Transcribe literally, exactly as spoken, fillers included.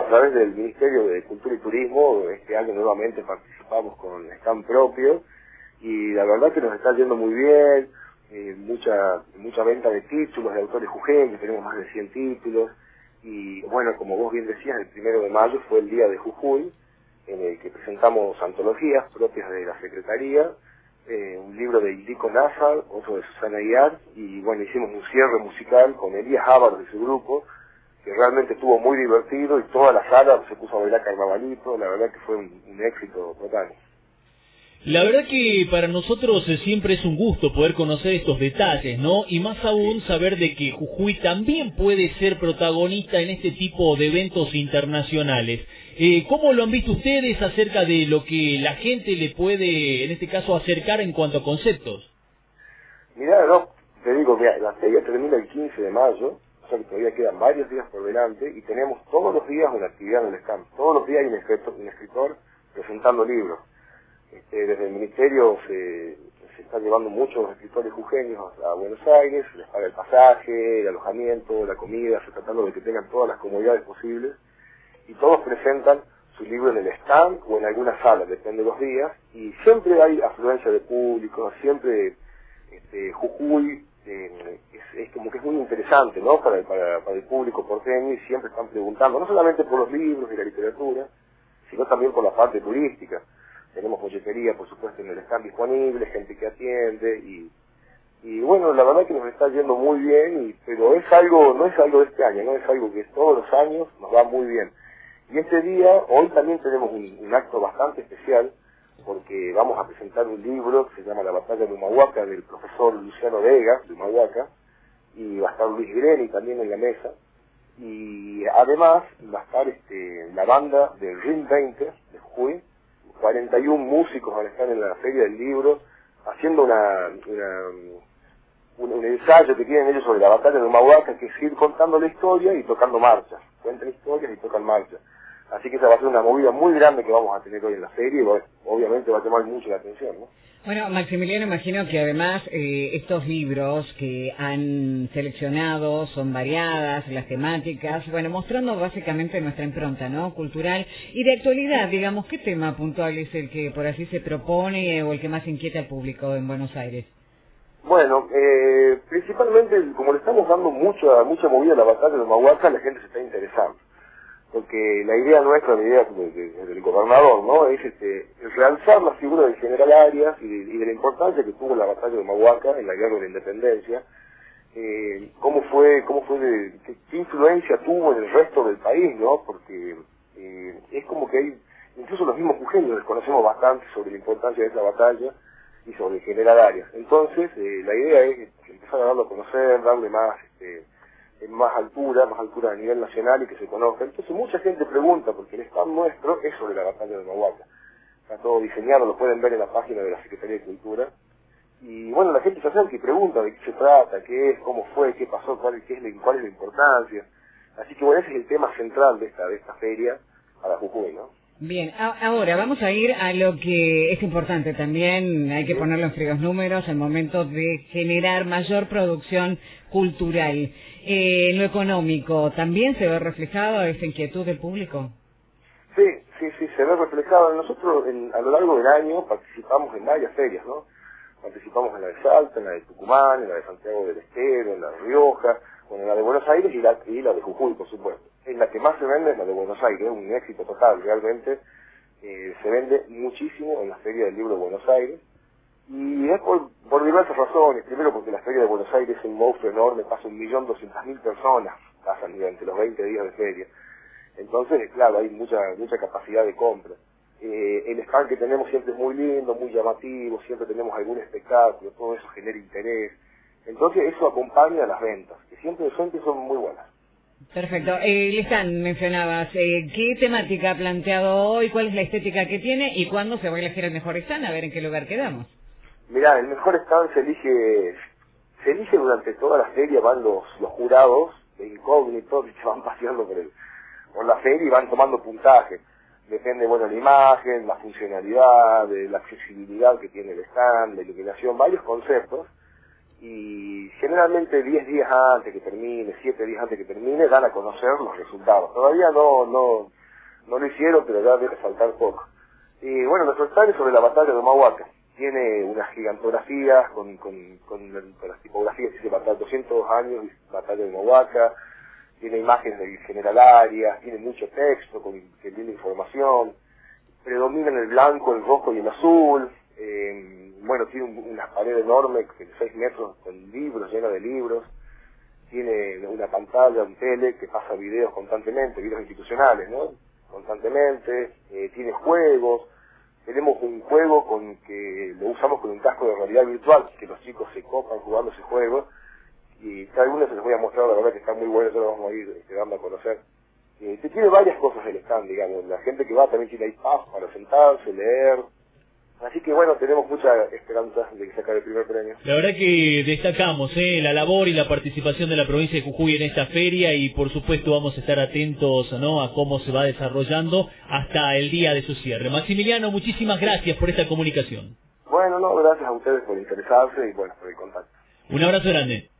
a través del Ministerio de Cultura y Turismo, este año nuevamente participamos con stand propio, y la verdad que nos está yendo muy bien, eh, mucha mucha venta de títulos de autores jujeños, tenemos más de cien títulos, y bueno, como vos bien decías, el primero de mayo fue el día de Jujuy, en el que presentamos antologías propias de la Secretaría, eh, un libro de Ildiko Nazar, otro de Susana Iar, y bueno, hicimos un cierre musical con Elías Ávar de su grupo, que realmente estuvo muy divertido, y toda la sala se puso a bailar carnavalito. La verdad que fue un, un éxito total. La verdad que para nosotros siempre es un gusto poder conocer estos detalles, ¿no? Y más aún saber de que Jujuy también puede ser protagonista en este tipo de eventos internacionales. Eh, ¿Cómo lo han visto ustedes acerca de lo que la gente le puede, en este caso, acercar en cuanto a conceptos? Mirá, no, te digo, mira, la feria termina el quince de mayo, o sea que todavía quedan varios días por delante, y tenemos todos los días una actividad en el stand. Todos los días hay un escritor, un escritor presentando libros. Este, desde el Ministerio se, se está llevando muchos escritores jujeños a, a Buenos Aires, se les paga el pasaje, el alojamiento, la comida, se tratando de que tengan todas las comodidades posibles, y todos presentan su libro en el stand o en alguna sala, depende de los días, y siempre hay afluencia de público, siempre este, Jujuy eh, es, es como que es muy interesante, ¿no?, para, para, para el público porteño, y siempre están preguntando, no solamente por los libros y la literatura, sino también por la parte turística. Tenemos folletería, por supuesto, en el stand disponible, gente que atiende, y y bueno, la verdad que nos está yendo muy bien, y, pero es algo, no es algo de este año, no es algo que todos los años nos va muy bien. Y este día, hoy también tenemos un, un acto bastante especial, porque vamos a presentar un libro que se llama La Batalla de Humahuaca, del profesor Luciano Vega, de Humahuaca, y va a estar Luis Greni también en la mesa, y además va a estar este, la banda del R I M veinte de Jujuy, cuarenta y uno músicos van a estar en la Feria del Libro, haciendo una, una, un, un ensayo que tienen ellos sobre la batalla de Humahuaca, que es ir contando la historia y tocando marchas. Cuentan historias y tocan marchas. Así que esa va a ser una movida muy grande que vamos a tener hoy en la feria, y bueno, obviamente va a llamar mucho la atención, ¿no? Bueno, Maximiliano, imagino que además eh, estos libros que han seleccionado son variadas, las temáticas, bueno, mostrando básicamente nuestra impronta, ¿no?, cultural y de actualidad, digamos. ¿Qué tema puntual es el que por así se propone o el que más inquieta al público en Buenos Aires? Bueno, eh, principalmente, como le estamos dando mucha mucha movida a la batalla de Humahuaca, la gente se está interesando. Porque la idea nuestra, la idea de, de, del gobernador, ¿no?, es este, realzar la figura del general Arias y de, y de la importancia que tuvo la batalla de Humahuaca en la guerra de la independencia, eh, cómo fue, cómo fue de, qué, qué influencia tuvo en el resto del país, ¿no?, porque eh, es como que hay, incluso los mismos jujeños desconocemos bastante sobre la importancia de esa batalla y sobre el general Arias. Entonces, eh, la idea es empezar a darlo a conocer, darle más, este, en más altura, más altura a nivel nacional, y que se conozca. Entonces mucha gente pregunta, porque el stand nuestro es sobre la batalla de Humahuaca. Está todo diseñado, lo pueden ver en la página de la Secretaría de Cultura. Y bueno, la gente se acerca y pregunta de qué se trata, qué es, cómo fue, qué pasó, cuál, qué es la, cuál es la importancia. Así que bueno, ese es el tema central de esta, de esta feria para Jujuy, ¿no? Bien, ahora vamos a ir a lo que es importante también, hay que Sí. ponerlo en fríos números, el momento de generar mayor producción cultural. Eh, en lo económico, ¿también se ve reflejado esta inquietud del público? Sí, sí, sí, se ve reflejado. Nosotros en, a lo largo del año participamos en varias ferias, ¿no? Participamos en la de Salta, en la de Tucumán, en la de Santiago del Estero, en la de Rioja, bueno, en la de Buenos Aires y la, y la de Jujuy, por supuesto. En la que más se vende es la de Buenos Aires, es un éxito total, realmente. Eh, se vende muchísimo en la Feria del Libro de Buenos Aires, y es por, por diversas razones. Primero porque la Feria de Buenos Aires es un monstruo enorme, pasa un millón doscientas mil personas, pasan durante los veinte días de feria. Entonces, claro, hay mucha mucha capacidad de compra. Eh, el stand que tenemos siempre es muy lindo, muy llamativo, siempre tenemos algún espectáculo, todo eso genera interés. Entonces eso acompaña a las ventas, que siempre, siempre son muy buenas. Perfecto. Eh, el stand, mencionabas, eh, ¿qué temática ha planteado hoy? ¿Cuál es la estética que tiene? ¿Y cuándo se va a elegir el mejor stand? A ver en qué lugar quedamos. Mirá, el mejor stand se elige, se elige durante toda la feria, van los, los jurados de incógnito que se van paseando por, el, por la feria y van tomando puntaje. Depende, bueno, la imagen, la funcionalidad, de la accesibilidad que tiene el stand, la iluminación, varios conceptos. Y generalmente diez días antes que termine, siete días antes que termine, dan a conocer los resultados. Todavía no, no, no lo hicieron, pero ya debe faltar poco. Y bueno, nuestro stand es sobre la batalla de Humahuaca. Tiene unas gigantografías con, con, con, con las tipografías que dice batalla doscientos años, batalla de Humahuaca. Tiene imágenes del general Arias, tiene mucho texto con, que tiene información. Predominan el blanco, el rojo y el azul. Eh, bueno, tiene un, una pared enorme de seis metros con libros, llena de libros. Tiene una pantalla, un tele que pasa videos constantemente, videos institucionales, ¿no? Constantemente. Eh, tiene juegos. Tenemos un juego con que lo usamos con un casco de realidad virtual, que los chicos se copan jugando ese juego. Y cada uno se los voy a mostrar, la verdad que está muy bueno, ya lo vamos a ir este, dando a conocer. Eh, tiene varias cosas el stand, digamos. La gente que va también tiene iPads para sentarse, leer. Así que bueno, tenemos mucha esperanza de sacar el primer premio. La verdad que destacamos eh, la labor y la participación de la provincia de Jujuy en esta feria y por supuesto vamos a estar atentos, ¿no?, a cómo se va desarrollando hasta el día de su cierre. Maximiliano, muchísimas gracias por esta comunicación. Bueno, no, gracias a ustedes por interesarse y bueno, por el contacto. Un abrazo grande.